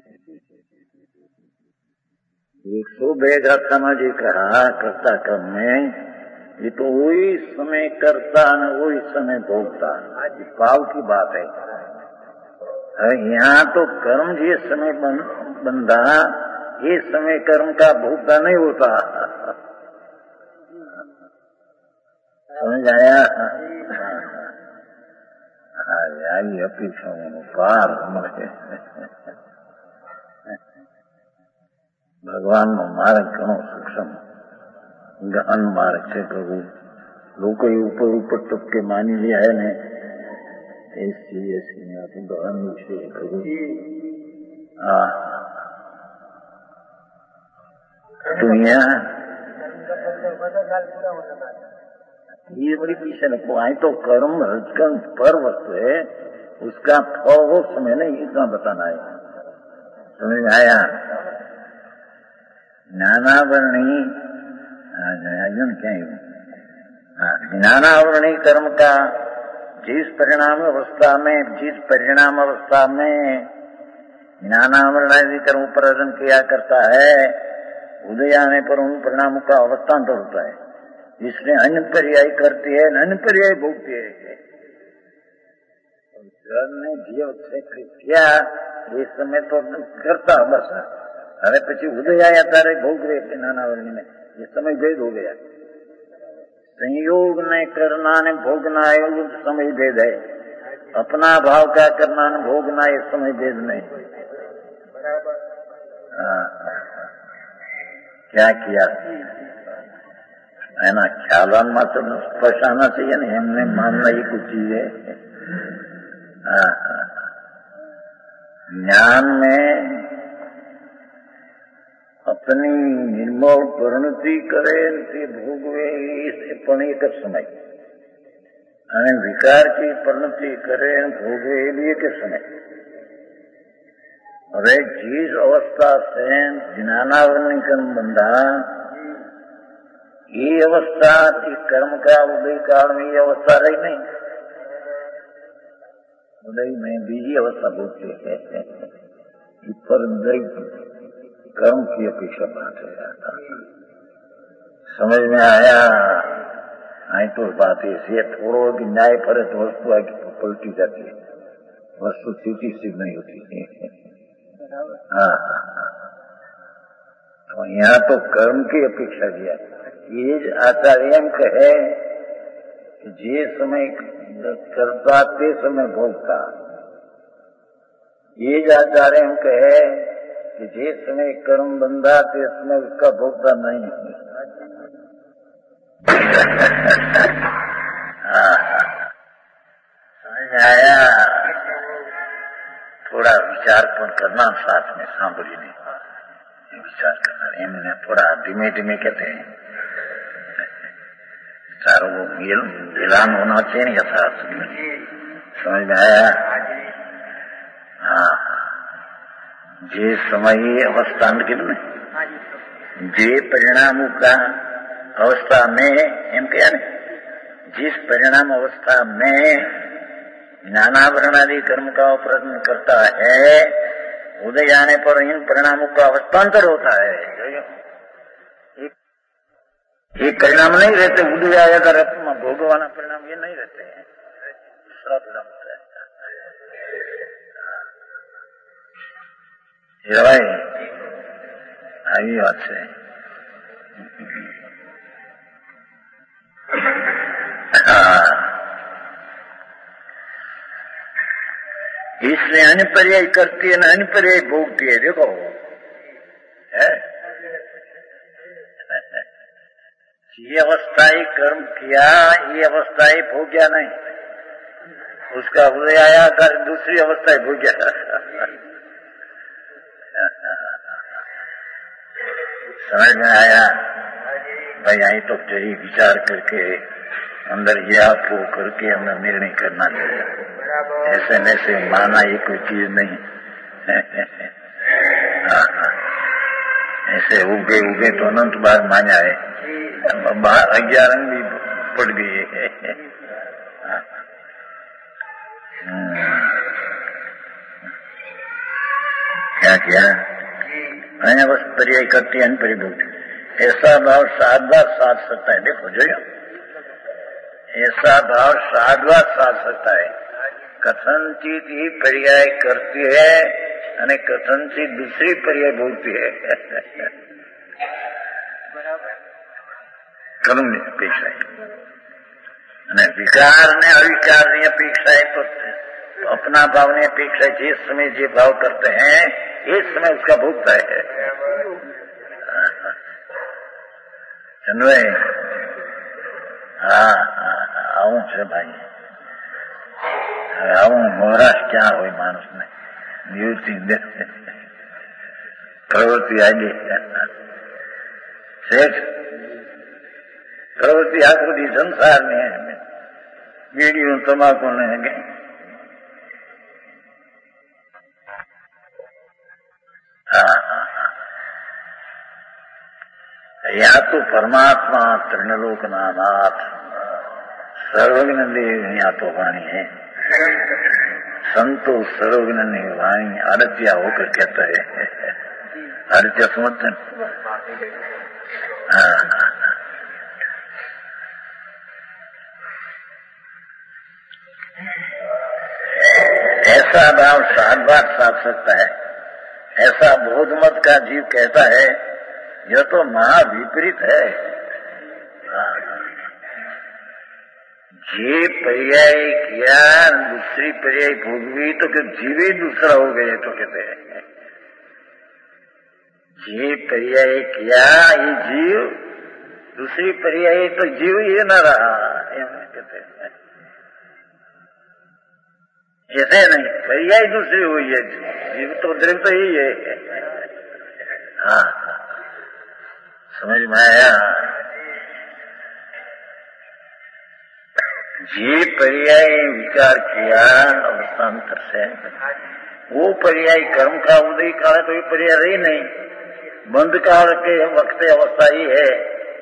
एक सौ बेगाथा जी कहा कर्ता कर्म में, ये तो वही समय करता न वही समय भोगता, भाव की बात है। यहाँ तो कर्म जिस समय बंधा ये समय कर्म का भोगता नहीं होता। समझ आया? आई अपेक्षा पार हमारे भगवान નો માર્ગ ઘણો સૂક્ષ્મ ગહન માર્ગ છે પ્રભુ. લોકો ઉપર ઉપર ટપકે માની રહ્યા है ને ऐसी ऐसी आपको गहन विषय है प्रभु. हाँ तो यहाँ ये बड़ी पीछे रखो. आई तो कर्म रजकर्म पर वस्तु है, उसका फल वो समय नहीं इतना बताना है. समझ आया? ज्ञानावरणी क्या ज्ञानावरणी कर्म का जिस परिणाम अवस्था में जिस परिणाम अवस्था में ज्ञानावरणादि कर्म पर अर्जन किया करता है, उदय आने पर उन परिणामों का अवस्थान्तर होता है. इसलिए अन्य पर्याय करती है, अन्य पर्याय भोगती है. जन ने जीव से किया ये समय तो करता बस. अरे પછી ઉદય આયા તારે ભોગ રે જ્ઞાનાવરણી में ये समय भेद हो गया. संयोग ने करना ने भोगना है समय भेद है. अपना भाव का करना ने भोगना ये समय भेद नहीं. क्या किया है ना? ख्याल मात्र स्पर्श आना चाहिए ना. हमने मानना ही कुछ चीज है. ज्ञान में अपनी निर्मल परिणति करे ते भोगवे पण एक જ સમય અને વિકાર की परिणति करे भोगवे एक જ समय. હવે जिस अवस्था से ज्ञानावरण कर्म बंधा ये अवस्था की कर्म का उदय काल में ये अवस्था रही नहीं. उदय में बीजी अवस्था बोलते है. पर कर्म की अपेक्षा बात है. समझ में आया? आई तो बात ऐसी है थोड़ो कि न्याय करे तो वस्तु आगे पलटी जाती है. वस्तु स्थिति सिद्ध नहीं होती. हाँ तो यहाँ तो कर्म की अपेक्षा किया. ये आचार्य एम कहे कि जे समय करता ते समय भोगता. ये आचार्य एम कहे कि जे समय कर्म बंधा ते समय उसका भोगता नहीं. समझ आया? थोड़ा विचार पण करना साथ में सांभળી ने विचार करना. एमने थोड़ा धीमे धीमे कहते हैं सारो मिलान होना चाहिए यथार्थ. समझ में आया? हाँ जे समय अवस्था के लिए जे परिणामों का अवस्था में एम क्या ने जिस परिणाम अवस्था में ज्ञानावरणादि कर्म का अपराधन करता है, उदय आने पर इन परिणामों का अवस्थान्तर होता है. ये परिणाम नहीं रहते. उदय आया का रथ में भोगवाना परिणाम ये नहीं रहते हैं. दूसरा परिणाम होता है. ये भाई આવી વાત છે. इसलिए अन्य पर्याय करती है ना अन्य पर्याय भोगती है. देखो है ये अवस्थाई कर्म किया, ये अवस्थाई भोग्या नहीं. उसका उदय आया कर दूसरी अवस्था भोग्या. समझ में आया? भाई आई तो यही विचार करके अंदर ये आप वो करके हमने निर्णय करना चाहिए. ऐसे ऐसे माना ये कोई चीज नहीं. ऐसे उगे उगे तो अनंत बार माना है. अग्यारह भी पड़ गई है. क्या किया? अन्य बस पर्याय करती है परिभूत. ऐसा भाव सात बार साध सकता है. देखो जो ऐसा भाव सात बार साध सकता है. कथनचित ही पर्याय करती है અને કથનથી દૂસરી પર્યાય ભોગતી है કર્મની અપેક્ષા અને વિકાર ने अविकार ની अपेक्षा है तो अपना भाव ने अपेक्षा जिस समय जो भाव करते हैं इस समय उसका भोगता है चंद्र हाँ આવું છે ભાઈ આવું મોરાશ ક્યાં હોય માણસને નિવૃત્તિ પ્રવૃત્તિ આવી શેઠ પ્રવૃત્તિ આકૃતિ સંસારની બીડીઓ તમાકુ ને हाँ हाँ हाँ या तो परमात्मा त्रिलोकना नाथ सर्वज्ञ देव या तो वाणी है संतो सर्वज्ञ ने वाणी आदित्य होकर कहता है आदित्य समझते हाँ हाँ ऐसा भाव सात बार साध सकता है ऐसा बोधमत का जीव कहता है यह तो महाविपरीत है ये पर्याय किया दूसरी पर्याय भोगवी तो कि जीव ही दूसरा हो गए तो कहते हैं ये पर्याय किया ये जीव दूसरी पर्याय तो जीव ये न रहा कहते हैं ऐसे नहीं पर्याय दूसरी हुई है जीव तो द्रव्य तो यही है हाँ समझ में आया ये पर्याय विकार किया अवस्थांतर से वो पर्याय कर्म का उदय काल है तो ये पर्याय रही नहीं बंद काल के वक्त अवस्था ही है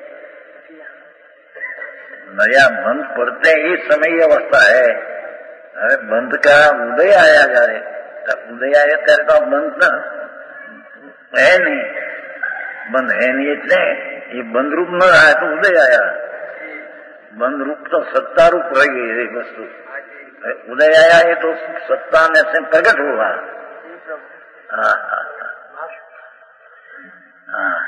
नया बंद पड़ते ही समय ही अवस्था है अरे बंद का उदय आया जाए उदय आया ત્યારે તો બંધ ના है नहीं बंद है नहीं એટલે ये बंद रूप न रहा है तो उदय आया बंद रूप तो सत्ता रूप रह गई ये वस्तु उदय आया है तो सत्ता में से प्रकट हुआ हाँ हाँ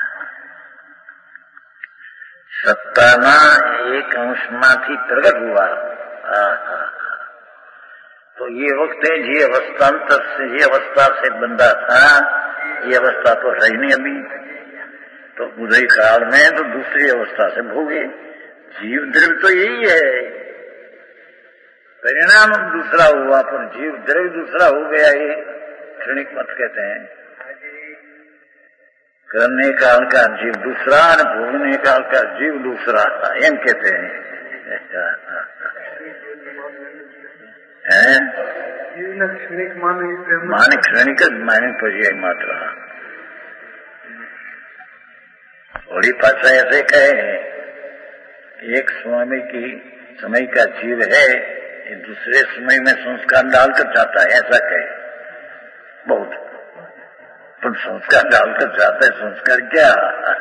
सत्ताना एक अंशમાંથી प्रकट हुआ हाँ हाँ तो ये वक्त है ये अवस्थांतर से ये अवस्था से बंदा था ये अवस्था तो है नहीं अभी तो उदय काल में तो दूसरी अवस्था से भोगे जीव द्रव्य तो यही है परिणाम दूसरा हुआ पर जीव द्रव्य दूसरा हो गया ये क्षणिक मत कहते हैं करने काल का जीव दूसरा और भोगने काल का जीव दूसरा एम कहते हैं माने क्षणिक माने पर्याय मात्रा थोड़ी भाषा ऐसे कहे एक समय की समय का जीव है ये दूसरे समय में संस्कार डालकर जाता है ऐसा कहे बहुत पर संस्कार डालकर जाता है संस्कार क्या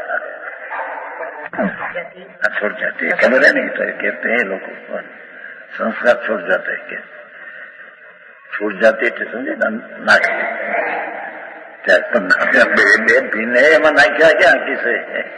छोड़ जाते है खबर है नहीं तो कहते हैं लोग संस्कार छोड़ जाते है क्या छूट जाते એટલે સમજે નાખે ત્યાર પણ નાખ્યા બે બે ભીને એમાં નાખ્યા ક્યાં કિસે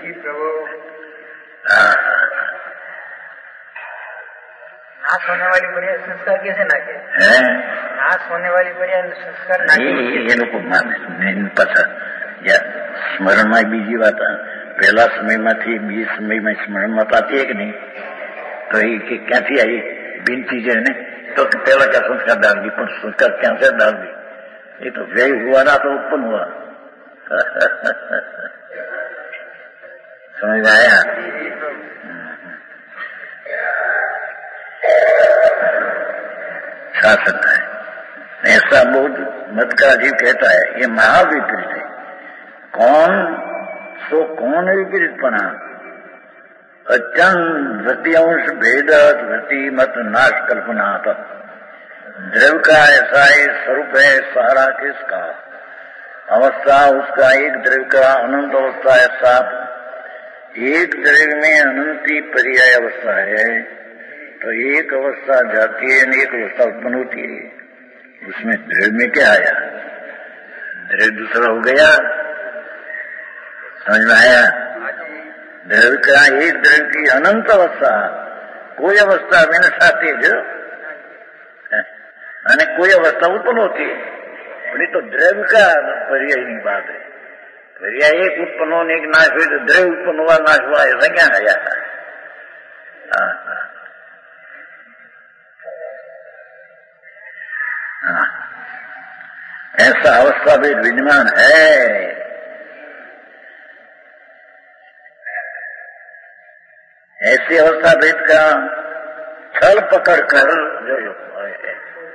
नाश होने वाली बढ़िया संस्कार कैसे नाखे नाश होने वाली बढ़िया संस्कार ये लोग माने पाછા સ્મરણ માં બીજી વાત પહેલા સમયમાંથી બીજ સમયમાં સ્મરણમાં પાતી है कि नहीं तो ये ક્યાંથી आई बिनती जो है तो पहला क्या संस्कार डाल दी पर संस्कार क्या से डाल दी ये तो व्यय हुआ ना तो उत्पन्न हुआ समझ आया शासन है ऐसा बहुत मत का जीव कहता है ये महाविपरीत है कौन सो कौन विपरीत बना अत्यंत वृत्ति अंश भेद वृत्ति मत नाश कल्पना द्रव्य का ऐसा ही स्वरूप है सारा किसका अवस्था उसका एक द्रव्य का अनंत अवस्था ऐसा एक द्रव्य में अनंती पर्याय अवस्था है तो एक अवस्था जाती है एक अवस्था उत्पन्न होती है उसमें द्रव्य में क्या आया द्रव्य दूसरा हो गया, समझ में आया? द्रव्य का एक द्रव्य की अनंत अवस्था, कोई अवस्था में न साथी जो અને કોઈ અવસ્થા ઉત્પન્ન હોતી પણ એ તો દ્રવ્ય का पर्यायની बात है। पर्याय एक उत्पन्न होने एक नाश हुए तो द्रव्य उत्पन्न हुआ नाश हुआ ऐसा क्या है यार? हाँ हाँ हाँ, ऐसा अवस्था भेद विद्यमान है। ऐसी अवस्था भेद का छल पकड़ कर जो है,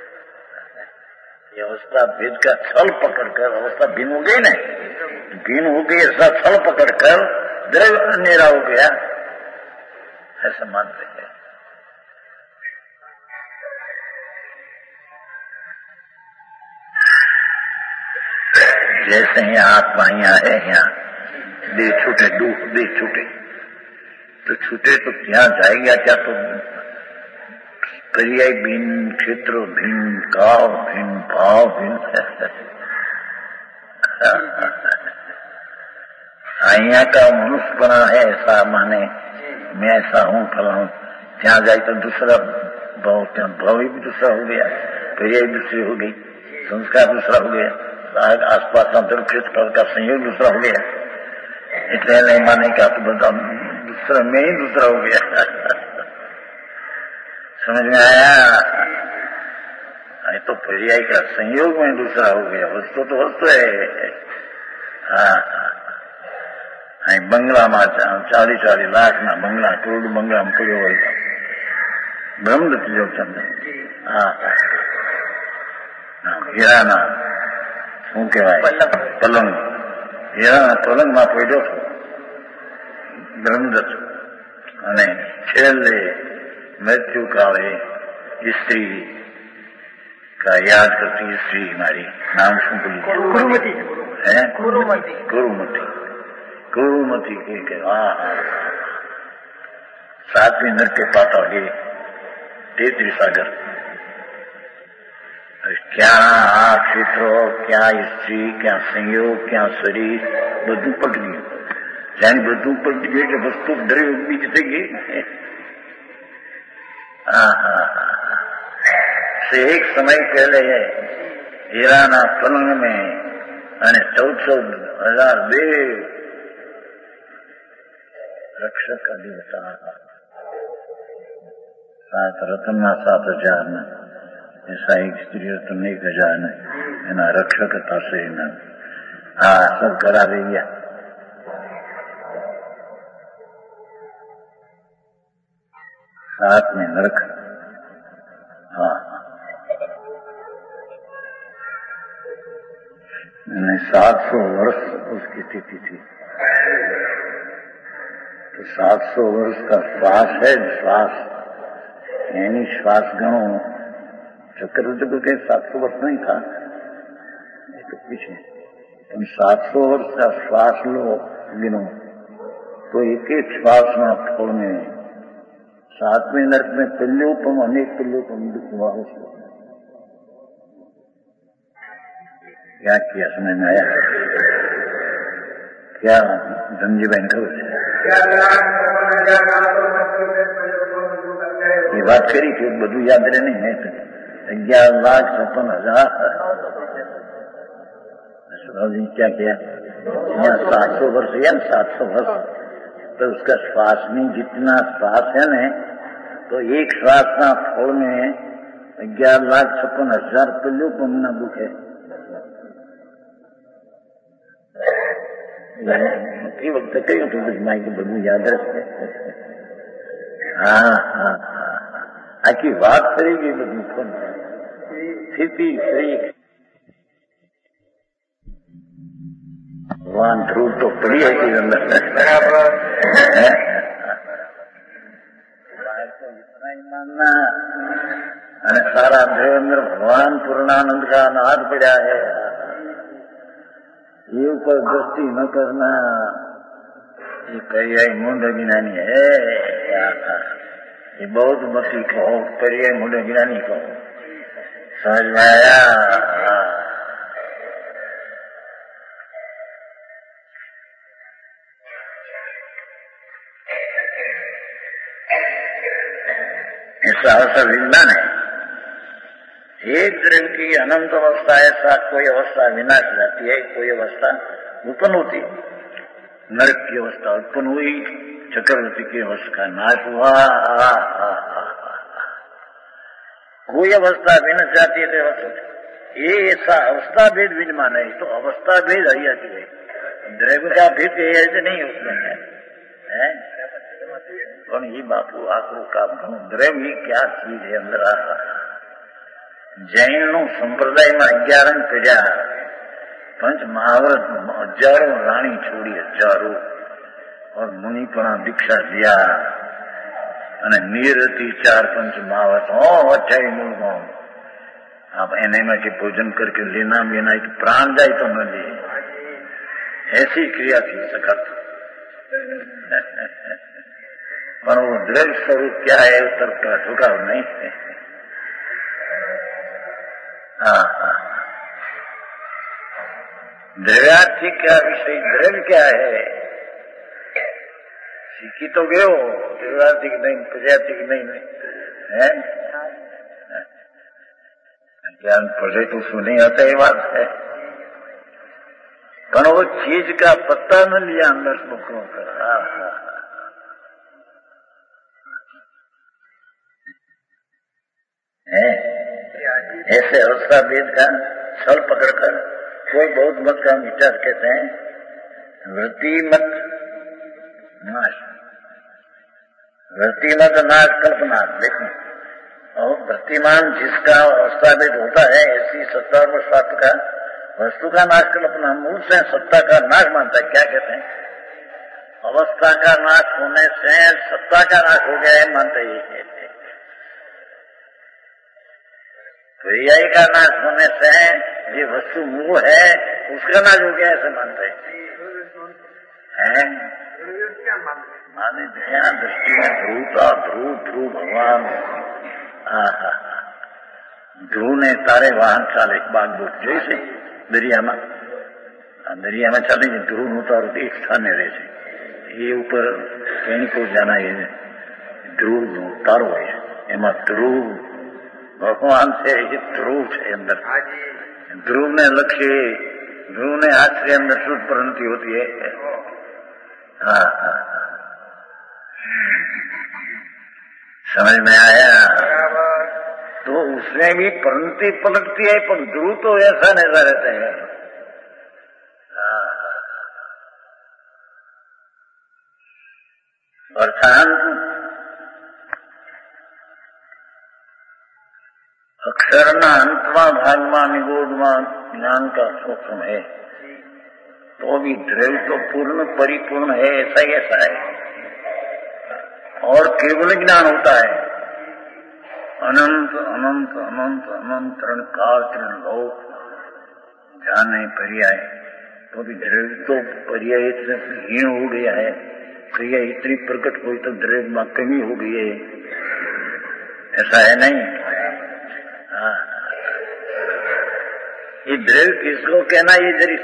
ये अवस्था भेद का छल पकड़ कर अवस्था भिन्न हो गई नहीं, भिन्न हो गई ऐसा छल पकड़ कर द्रव्य अंधेरा हो गया ऐसा मानते हैं। जैसे ही आत्मा यहाँ है, यहाँ दे छूटे, दू दे छूटे तो छूटे तो क्या जाएगा? क्या तो पर्याय भिन्न, क्षेत्र भिन्न, काल भिन्न, भाव भिन्न। यहाँ का मनुष्यपना है ऐसा माने मैं ऐसा हूँ फला हूँ, जहाँ जाए तो दूसरा भाव, क्या भाव भी दूसरा हो गया, पर्याय दूसरी हो गई, संस्कार दूसरा हो गया, आसपास अंतर क्षेत्र का संयोग दूसरा हो गया। इसलिए नहीं माने का तो बता दूसरा में ही दूसरा हो गया। समझ में आया? तो पर्याय का संयोग में दूसरा हो गया, वस्तु तो वस्तु है। हाँ हाँ, बंगला में चालीस चालीस लाख ना बंगला, करोड़ बंगला में પડ્યો હોય બ્રહ્મદત્ત જો તમને હા હીરાના શું કહેવાય પલંગ, હીરાના પલંગમાં પડ્યો હતો બ્રહ્મદત્ત અને છેલ્લે मृत्यु काले स्त्री का याद करती स्त्री हमारी नाम सुन गुरुमती है, गुरुमती गुरुमती गुरुमती के सातवीं नर के पाता गे तेतरी सागर, क्या क्षेत्र, क्या स्त्री, क्या संयोग, क्या शरीर બધું પડી ગયું। જાણે બધું પડી ગયું એટલે વસ્તુ દ્રવ્ય બીજ થઈ ગઈ। से एक समय पहले हीराना पलंग में અને चौदह सौ हजार देव रक्षक का दिवस सात रतन सात हजार न ऐसा एक स्त्री रतन एक हजार न एना रक्षक था से हाँ सब करा दिया। साथ में नरक, हाँ सात सौ वर्ष उसकी तिथि थी, तो सात सौ वर्ष का श्वास है, श्वास यानी श्वास गणो चक्रवर्ती को के सात सौ वर्ष नहीं था तो पीछे, तुम सात सौ वर्ष का श्वास लो गिनो तो एक एक श्वास में फल में सातवें नरक में पिल्लोपम अनेक पिल्लोपम दुख हुआ उसको। क्या किया समझ में आया? क्या धनजी बहन करो ये बात करी थी બધું याद रहने है तो ग्यारह लाख छप्पन हजार जी क्या किया यहाँ सात सौ वर्ष या सात सौ वर्ष तो उसका श्वास में जितना श्वास है न तो एक श्वास ना फल में ग्यारह लाख छप्पन हजार पिल्लोपम ना दुख है। એ વખતે કહ્યું હતું માઇક બધું યાદ રહેશે। હા હા હા આખી વાત કરી ગઈ બધું સ્થિતિ શ્રી ભગવાન ધ્રુવ તો પડી હતી અંદર અને સારા દેવેન્દ્ર ભગવાન પૂર્ણાનંદ का नाद पड़ा है। ये ऊपर दृष्टि न करना ये पर्याय मूढ़ ज्ञानी है। ये बहुत मती कहो पर्याय मूढ़ ज्ञानी कहो, समझ में आया? ऐसा अवसर विज्ञान है। एक द्रव्य की अनंत अवस्था ऐसा कोई अवस्था विनाश जाती है, कोई अवस्था उत्पन्न होती है। नरक की अवस्था उत्पन्न हुई, चक्रवर्ती की अवस्था का नाश हुआ। आ, आ, आ, आ, कोई अवस्था विनाश जाती है तो अवस्था, ये ऐसा अवस्था भेद विद्यमान है। तो अवस्था भेद है जाती है, द्रव्य का भेद ऐसे नहीं उसमें है, है? પણ એ બાપુ આકરું કામ ઘણું દ્રવ્ય ક્યાં ચીજ છે અંદર આ જૈન નું સંપ્રદાયમાં અગિયારન કર્યા પંચ મહાવ્રત હજારો રાણી છોડી હજારો और मुनिपणा दीक्षा दिया અને નિરતિ ચાર पंच महाव्रत हो अठाई मूल में आप एने में के भोजन करके लेना लेना कि प्राण जाए तो न ले, ऐसी क्रिया थी सकत। पर वो द्रव्य स्वरूप क्या है उत्तर का झुकाव नहीं है। हाँ हाँ, द्रव्यार्थी क्या विषय, द्रव्य क्या है? सीखी तो गयो, द्रव्यार्थी की नहीं, प्रजाति की नहीं है। ज्ञान पढ़े तो सुने आता ये बात है, पर वो चीज का पत्ता न लिया अंदर मुखों का। हाँ हाँ, है ऐसे अवस्था भेद का छल पकड़कर कोई बौद्ध मत का विचार कहते हैं वृत्ति मत नाश, वृत्ति मत नाश कल्पना। देखो और वृत्तिमान जिसका अवस्था भेद होता है ऐसी सत्ता और सत्ता का वस्तु का नाश कल्पना मूल से सत्ता का नाश मानता है। क्या कहते हैं? अवस्था का नाश होने से सत्ता का नाश हो गया है मानते ही। पर्याय का नाश होने से ये वस्तु मूल है उसका नाश हो गया ऐसे मानते हैं। माने ध्यान दृष्टि में ध्रुवता ध्रुव ध्रुव भगवान ध्रुव ने तारे वाहन चाले बागडोर जैसे दरिया में दरिया में चाले ध्रुव નું તારું એક સ્થાને રહે છે, એ ઉપર એની કોઈ જાના એ ધ્રુવ નું તારો હોય એમાં ધ્રુવ भगवान से ये ध्रुव है अंदर, ध्रुव ने लक्ष्य ध्रुव ने हाथ से अंदर शुद्ध प्रणति होती है। हाँ हाँ, समझ में आया? तो उसमें भी प्रणति पलटती है पर ध्रुव तो ऐसा नजर रहता है। अर्थात अक्षरना अंतमा भागमा निगोधमा ज्ञान का सूक्ष्म है, तो भी द्रव्य तो पूर्ण परिपूर्ण है, ऐसा ही ऐसा है। और केवल ज्ञान होता है अनंत अनंत अनंत अनंत रण काल तरण लोक जाने पर्याय, तो भी द्रव्य तो पर्याय इतने हीन हो गया है, क्रिया इतनी प्रकट हुई तो द्रव्य में कमी हो गई है, ऐसा है नहीं। ये द्रव्य किसको कहना, ये जरी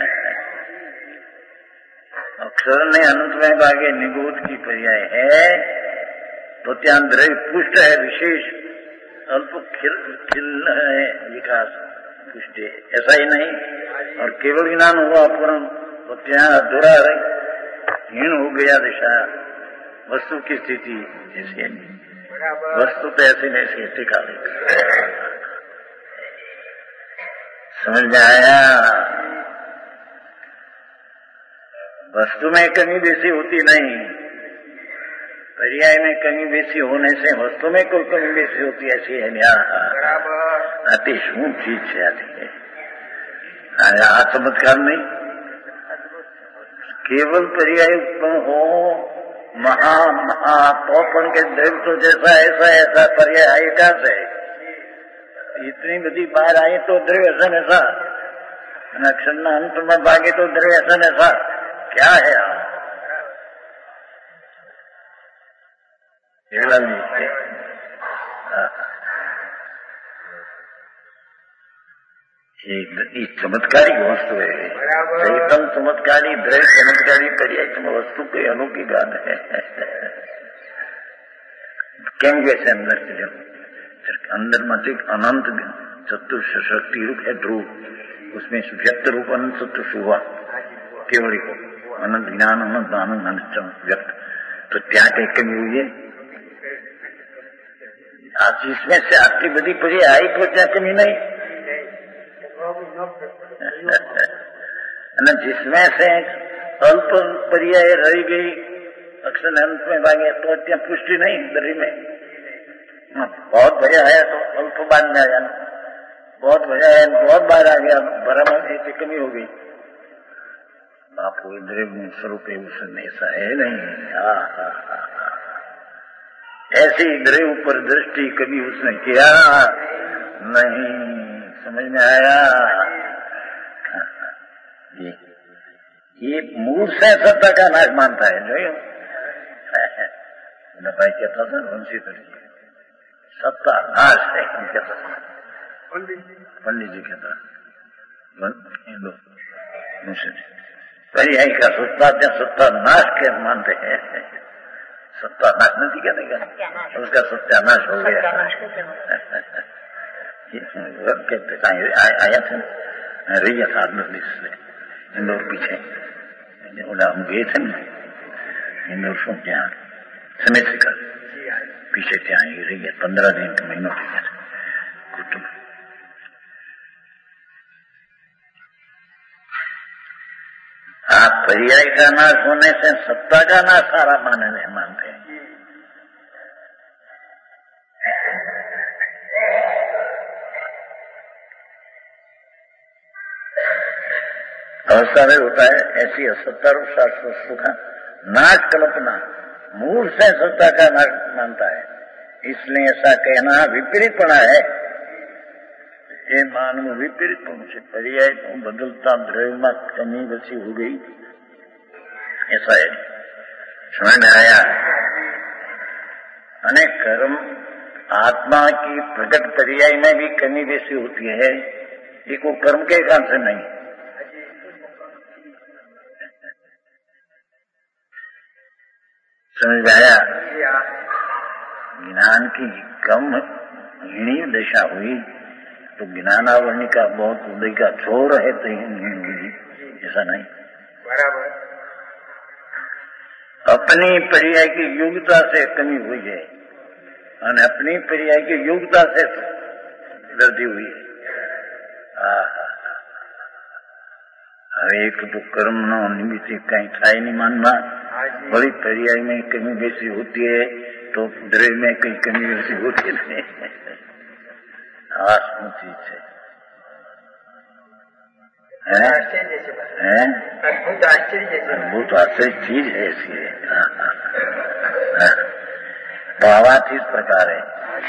अक्षर ने अनंत में भागे निगोध की पर्याय है, तो त्या द्रव्य पुष्ट है विशेष, अल्प खिल खिल है विकास पुष्ट, ऐसा ही नहीं। और केवल ज्ञान हुआ पूर्ण, तो त्या अधूरा हीन हो गया दिशा वस्तु की स्थिति, ऐसी वस्तु तो ऐसी नहीं ऐसी टिका लेती। समझ में आया? वस्तु में कमी बेसी होती नहीं, पर्याय में कमी बेसी होने से वस्तु में कोई कमी बेसी होती ऐसी है नहीं। अति शून चीज से आती है आ चमत्कार नहीं, केवल पर्याय उत्पन्न हो महा महा तो पण के द्रव्य तो जैसा ऐसा ऐसा पर्याय आई कहां से? इतनी बड़ी बाहर आई तो द्रव्य ऐसा ऐसा, अक्षर न अंत में भागे तो द्रव्य ऐसा ऐसा, क्या है ये चमत्कारी वस्तु है, एकदम चमत्कारी द्रव्य चमत्कारी पर्याय वस्तु के अनोखी बात है। કેમ કે છે અંદર અંદરમાંથી અનંત ચતુર્થ શક્તિ રૂપ है ध्रुव, उसमें व्यक्त रूप अनंत चतुर्थ हुआ केवल को अनंत ज्ञान अनंत आनंद अनंत व्यक्त, तो ત્યાં કઈ કમી हुई है? आज जिसमें से आटली बधी पड़ी आई तो ત્યાં कमी नहीं, અને जिसमें से अल्प पर्याय रही गई अक्षर अंत में भागे तो ત્યાં पुष्टि नहीं दरी में। बहुत भया है तो अल्प बार में आ जाना, बहुत भया है बहुत बार आ गया बराबर ऐसी कमी हो गई। बापू द्रव्य स्वरूप उसमें ऐसा है नहीं। हा हा हा ऐसी द्रव्य पर दृष्टि कभी उसने किया नहीं, समझ में आया? ये ये मूल से सत्ता का नाश मानता है जो भाई कहता था वंशी तरीके सत्ता नाश है, हम कहता था पंडित जी कहता पर्याय का सत्ता क्या सत्ता नाश के मानते हैं, सत्ता नाश नहीं कहते क्या, उसका सत्यानाश हो गया। आया था रही था इंदौर पीछे हम गए थे ना इंदौर से ત્યાં समय से कर पीछे ત્યાં रही है पंद्रह दिन का महीनों के लिए कुटुंब। आप पर्याय का नाश होने से सत्ता का नाश सारा मानने मानते हैं। अवस्था में होता है ऐसी असत्ता रूप शाश्वत सुख नाश कल्पना मूल से सत्ता का नाश मानता है, इसलिए ऐसा कहना विपरीतपना है। ये मानव विपरीतपन से पर्याय तो बदलता द्रव्य में कमी बची हो गई, ऐसा है समझ में आया? अनेक कर्म आत्मा की प्रकट पर्याय में भी कमी बेसी होती है, ये को कर्म के कारण से नहीं। समझ आया? ज्ञान की कम हीणी दशा हुई तो ज्ञानावरणी का बहुत उदय का छोर है तो हीणी हुई, ऐसा नहीं बराबर। अपनी पर्याय की योग्यता से कमी हुई है और अपनी पर्याय की योग्यता से वृद्धि हुई है। एक तो कर्म नो निमित्त कहीं था ही नहीं मानना, बड़ी पर्याय में कमी बेसी होती है तो द्रव्य में कहीं कमी बेसी होती नहीं। आत्म चीज है, अद्भुत आश्चर्य अद्भुत आश्चर्य चीज है ऐसी है। भावात इस प्रकार है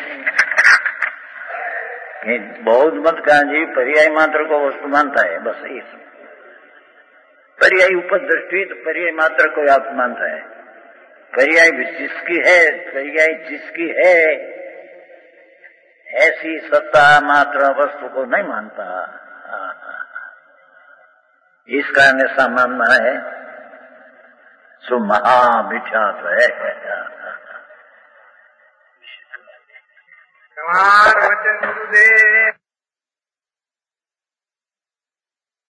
कि बौद्ध मत का जीव पर्याय मात्र को वस्तु मानता है, बस इस पर्याय ऊपर दृष्टि तो पर्याय मात्र को आप मानता है। पर्याय जिसकी है, पर्याय जिसकी है ऐसी सत्ता मात्र वस्तु को नहीं मानता। इस कारण ऐसा मानना है सो महामिथ्यात्व है। वचन गुरुदेव